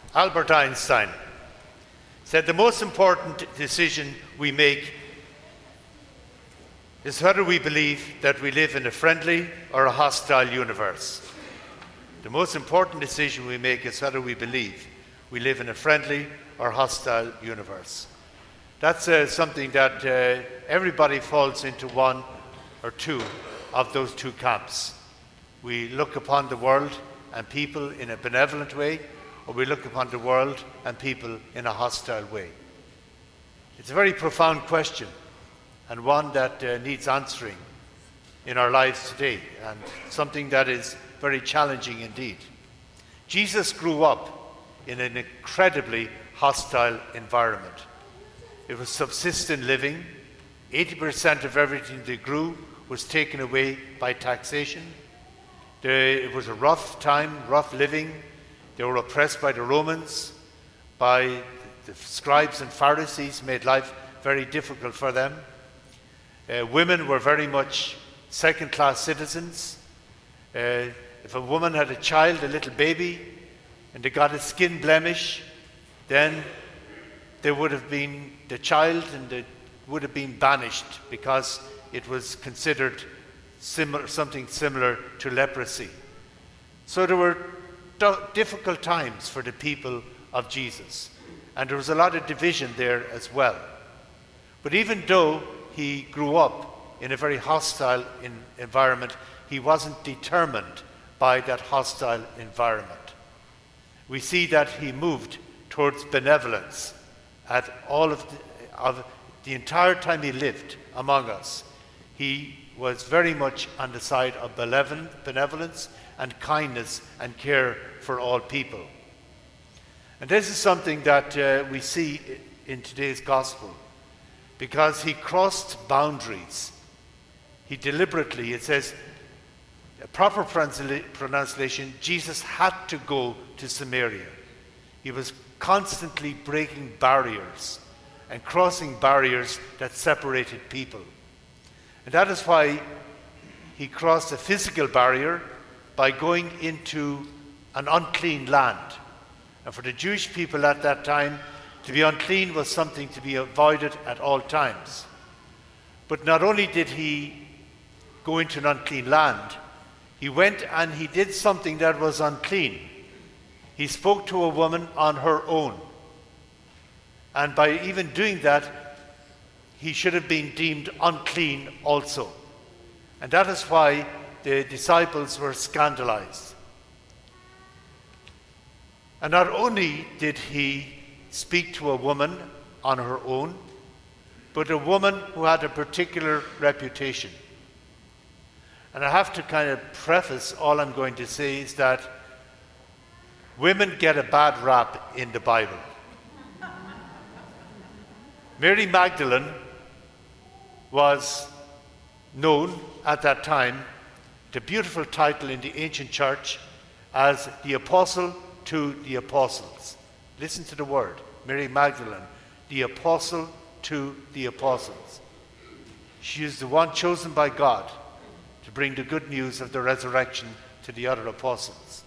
Albert Einstein said the most important decision we make is whether we believe that we live in a friendly or a hostile universe. The most important decision we make is whether we believe we live in a friendly or hostile universe. That's something that everybody falls into one or two of those two camps. We look upon the world and people in a benevolent way, or we look upon the world and people in a hostile way. It's a very profound question, and one that needs answering in our lives today, and something that is very challenging indeed. Jesus grew up in an incredibly hostile environment. It was subsistence living. 80% of everything they grew was taken away by taxation. It was a rough time, rough living. They were oppressed by the Romans, by the scribes and Pharisees, made life very difficult for them. Women were very much second-class citizens. If a woman had a child, a little baby, and they got a skin blemish, then there would have been the child and it would have been banished because it was considered something similar to leprosy. So there were difficult times for the people of Jesus, and there was a lot of division there as well. But even though he grew up in a very hostile environment, he wasn't determined by that hostile environment. We see that he moved towards benevolence at all of the entire time he lived among us. He was very much on the side of benevolence and kindness and care for all people. And this is something that we see in today's gospel, because he crossed boundaries. He deliberately, it says, a proper pronunciation, Jesus had to go to Samaria. He was constantly breaking barriers and crossing barriers that separated people. And that is why he crossed a physical barrier by going into an unclean land. And for the Jewish people at that time, to be unclean was something to be avoided at all times. But not only did he go into an unclean land, he went and he did something that was unclean. He spoke to a woman on her own. And by even doing that, he should have been deemed unclean also. And that is why the disciples were scandalized. And not only did he speak to a woman on her own, but a woman who had a particular reputation. And I have to kind of preface all I'm going to say is that women get a bad rap in the Bible. Mary Magdalene was known at that time, the beautiful title in the ancient church, as the apostle to the apostles. Listen to the word, Mary Magdalene, the apostle to the apostles. She is the one chosen by God to bring the good news of the resurrection to the other apostles.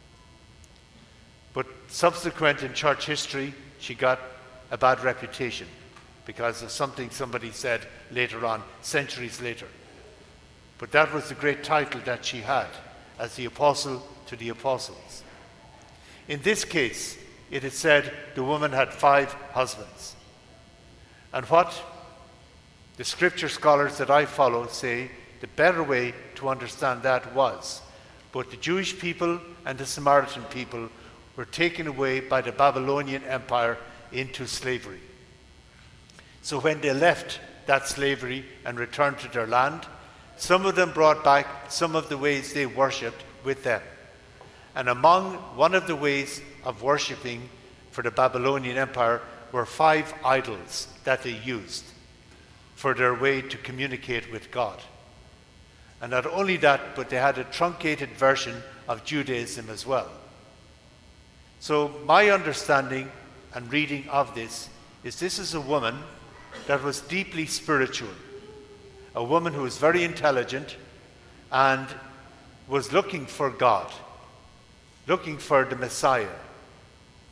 But subsequent in church history, she got a bad reputation because of something somebody said later on, centuries later. But that was the great title that she had, as the apostle to the apostles. In this case, it is said the woman had 5 husbands. And what the scripture scholars that I follow say, the better way to understand that was, both the Jewish people and the Samaritan people were taken away by the Babylonian Empire into slavery. So when they left that slavery and returned to their land, some of them brought back some of the ways they worshipped with them. And among one of the ways of worshipping for the Babylonian Empire were 5 idols that they used for their way to communicate with God. And not only that, but they had a truncated version of Judaism as well. So my understanding and reading of this is a woman that was deeply spiritual, a woman who was very intelligent and was looking for God, looking for the Messiah.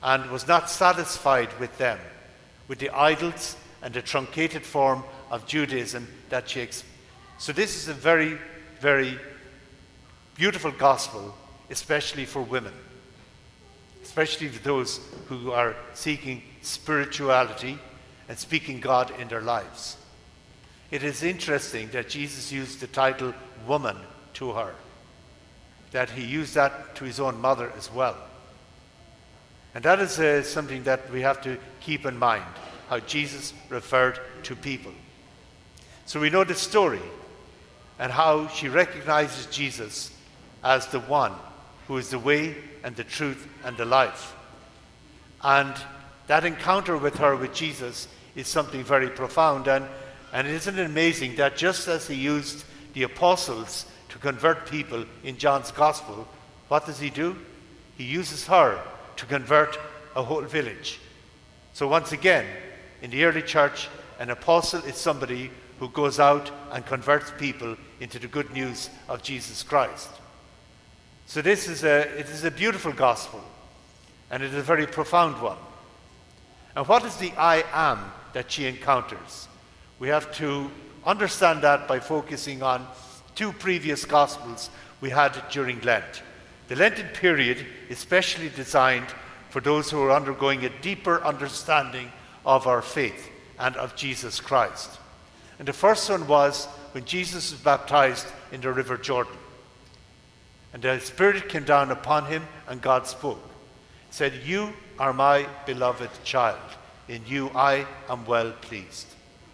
and was not satisfied with them, with the idols and the truncated form of Judaism that she So this is a very, very beautiful gospel, especially for women, especially for those who are seeking spirituality and speaking God in their lives. It is interesting that Jesus used the title woman to her, that he used that to his own mother as well. And that is something that we have to keep in mind, how Jesus referred to people. So we know the story and how she recognizes Jesus as the one who is the way and the truth and the life. And that encounter with her, with Jesus, is something very profound. And isn't it amazing that just as he used the apostles to convert people in John's gospel, what does he do? He uses her to convert a whole village. So once again, in the early church, an apostle is somebody who goes out and converts people into the good news of Jesus Christ. So it is a beautiful gospel, and it is a very profound one. And what is the I am that she encounters? We have to understand that by focusing on two previous gospels we had during Lent. The Lenten period is specially designed for those who are undergoing a deeper understanding of our faith and of Jesus Christ. And the first one was when Jesus was baptized in the River Jordan. And the Spirit came down upon him, and God spoke. He said, "You are my beloved child. In you I am well pleased."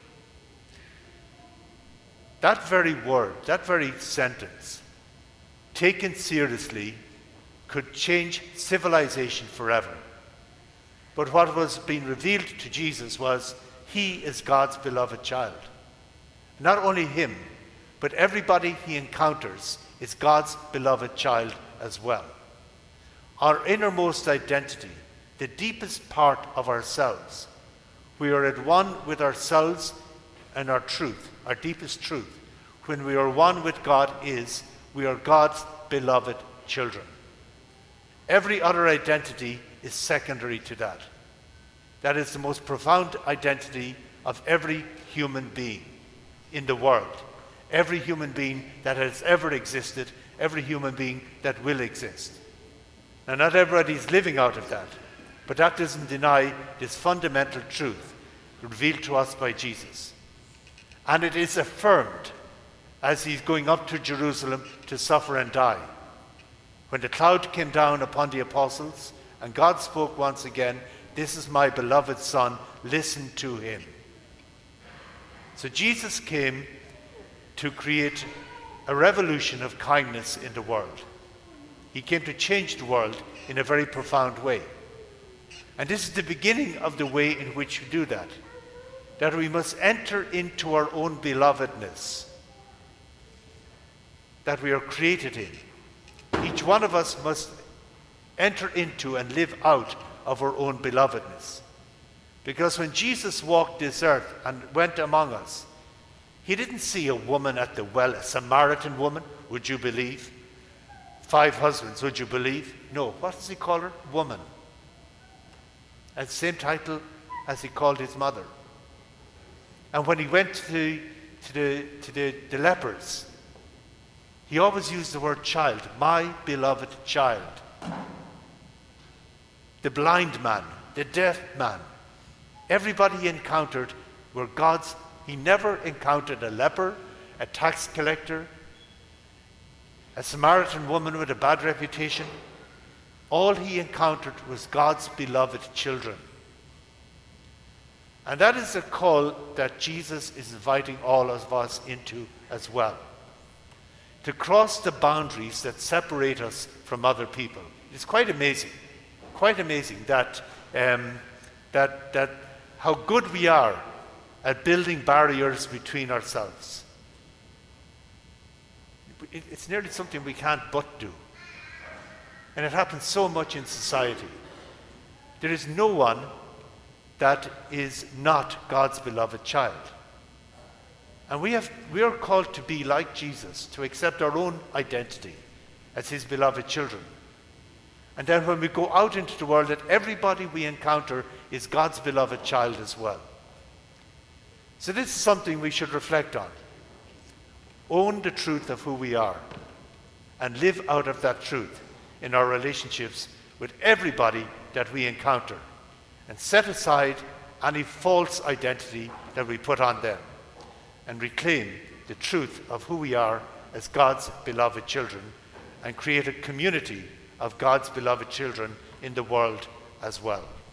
That very word, that very sentence, taken seriously, could change civilization forever. But what was being revealed to Jesus was he is God's beloved child. Not only him, but everybody he encounters is God's beloved child as well. Our innermost identity, the deepest part of ourselves, we are at one with ourselves and our truth, our deepest truth. When we are one with God we are God's beloved children. Every other identity is secondary to that. That is the most profound identity of every human being in the world. Every human being that has ever existed, every human being that will exist. Now, not everybody is living out of that, but that doesn't deny this fundamental truth revealed to us by Jesus. And it is affirmed as he's going up to Jerusalem to suffer and die. When the cloud came down upon the apostles and God spoke once again, "This is my beloved Son, listen to him." So Jesus came to create a revolution of kindness in the world. He came to change the world in a very profound way. And this is the beginning of the way in which we do that. That we must enter into our own belovedness that we are created in. Each one of us must enter into and live out of our own belovedness. Because when Jesus walked this earth and went among us, he didn't see a woman at the well, a Samaritan woman, would you believe? 5 husbands, would you believe? No, what does he call her? Woman. And same title as he called his mother. And when he went to the lepers, he always used the word child, my beloved child. The blind man, the deaf man, everybody he encountered were God's. He never encountered a leper, a tax collector, a Samaritan woman with a bad reputation. All he encountered was God's beloved children. And that is a call that Jesus is inviting all of us into as well. To cross the boundaries that separate us from other people. It's quite amazing that how good we are at building barriers between ourselves. It's nearly something we can't but do. And it happens so much in society. There is no one that is not God's beloved child. And we are called to be like Jesus, to accept our own identity as his beloved children. And then when we go out into the world, that everybody we encounter is God's beloved child as well. So this is something we should reflect on. Own the truth of who we are and live out of that truth in our relationships with everybody that we encounter, and set aside any false identity that we put on them, and reclaim the truth of who we are as God's beloved children, and create a community of God's beloved children in the world as well.